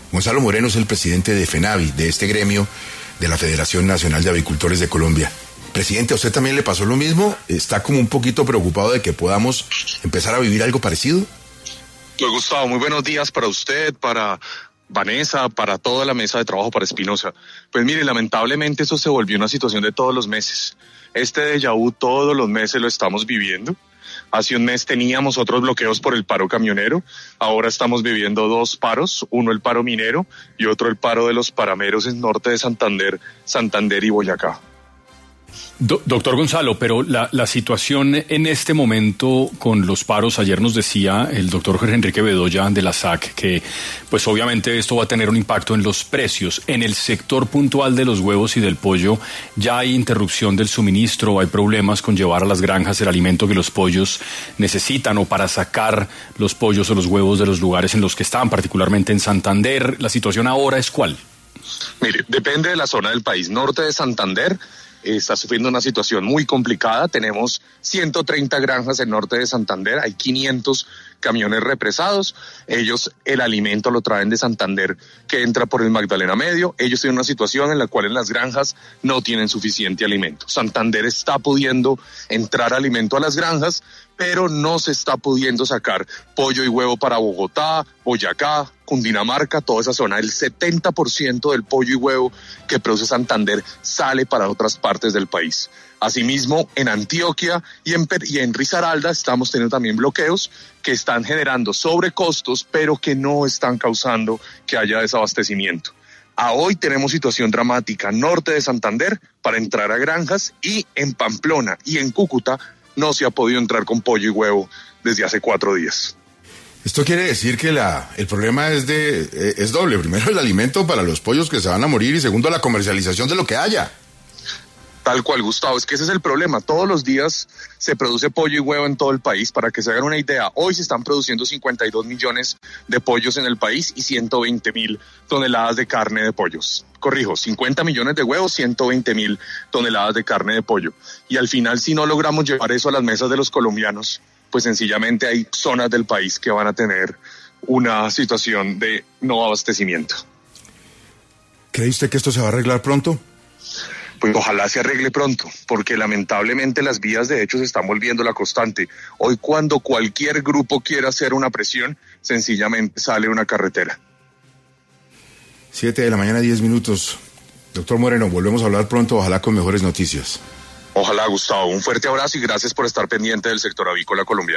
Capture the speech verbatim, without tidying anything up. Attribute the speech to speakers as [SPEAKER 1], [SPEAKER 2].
[SPEAKER 1] Gonzalo Moreno es el presidente de FENAVI, de este gremio de la Federación Nacional de Avicultores de Colombia. Presidente, ¿a usted también le pasó lo mismo? ¿Está como un poquito preocupado de que podamos empezar a vivir algo parecido?
[SPEAKER 2] Pues Gustavo, muy buenos días para usted, para Vanessa, para toda la mesa de trabajo, para Espinosa. Pues mire, lamentablemente eso se volvió una situación de todos los meses. Este déjà vu todos los meses lo estamos viviendo. Hace un mes teníamos otros bloqueos por el paro camionero, ahora estamos viviendo dos paros, uno el paro minero y otro el paro de los parameros en norte de Santander, Santander y Boyacá.
[SPEAKER 3] Do, doctor Gonzalo, pero la, la situación en este momento con los paros, ayer nos decía el doctor Jorge Enrique Bedoya de la S A C que pues obviamente esto va a tener un impacto en los precios. En el sector puntual de los huevos y del pollo, ¿ya hay interrupción del suministro? ¿Hay problemas con llevar a las granjas el alimento que los pollos necesitan o para sacar los pollos o los huevos de los lugares en los que están, particularmente en Santander? ¿La situación ahora es cuál?
[SPEAKER 2] Mire, depende de la zona del país. Norte de Santander está sufriendo una situación muy complicada. Tenemos ciento treinta granjas en norte de Santander, hay quinientos camiones represados. Ellos el alimento lo traen de Santander, que entra por el Magdalena Medio. Ellos tienen una situación en la cual en las granjas no tienen suficiente alimento. Santander está pudiendo entrar alimento a las granjas, pero no se está pudiendo sacar pollo y huevo para Bogotá, Boyacá, Cundinamarca, toda esa zona. El setenta por ciento del pollo y huevo que produce Santander sale para otras partes del país. Asimismo, en Antioquia y en, y en Risaralda estamos teniendo también bloqueos que están generando sobrecostos, pero que no están causando que haya desabastecimiento. A hoy tenemos situación dramática norte de Santander para entrar a granjas, y en Pamplona y en Cúcuta no se ha podido entrar con pollo y huevo desde hace cuatro días.
[SPEAKER 1] Esto quiere decir que la, el problema es, de, es doble. Primero, el alimento para los pollos que se van a morir, y segundo, la comercialización de lo que haya.
[SPEAKER 2] Tal cual, Gustavo, es que ese es el problema. Todos los días se produce pollo y huevo en todo el país. Para que se hagan una idea, hoy se están produciendo cincuenta y dos millones de pollos en el país y ciento veinte mil toneladas de carne de pollos. Corrijo, cincuenta millones de huevos, ciento veinte mil toneladas de carne de pollo. Y al final, si no logramos llevar eso a las mesas de los colombianos, pues sencillamente hay zonas del país que van a tener una situación de no abastecimiento.
[SPEAKER 1] ¿Cree usted que esto se va a arreglar pronto?
[SPEAKER 2] Pues ojalá se arregle pronto, porque lamentablemente las vías de hecho se están volviendo la constante. Hoy, cuando cualquier grupo quiera hacer una presión, sencillamente sale una carretera.
[SPEAKER 1] Siete de la mañana, diez minutos. Doctor Moreno, volvemos a hablar pronto, ojalá con mejores noticias.
[SPEAKER 2] Ojalá, Gustavo. Un fuerte abrazo y gracias por estar pendiente del sector avícola colombiano.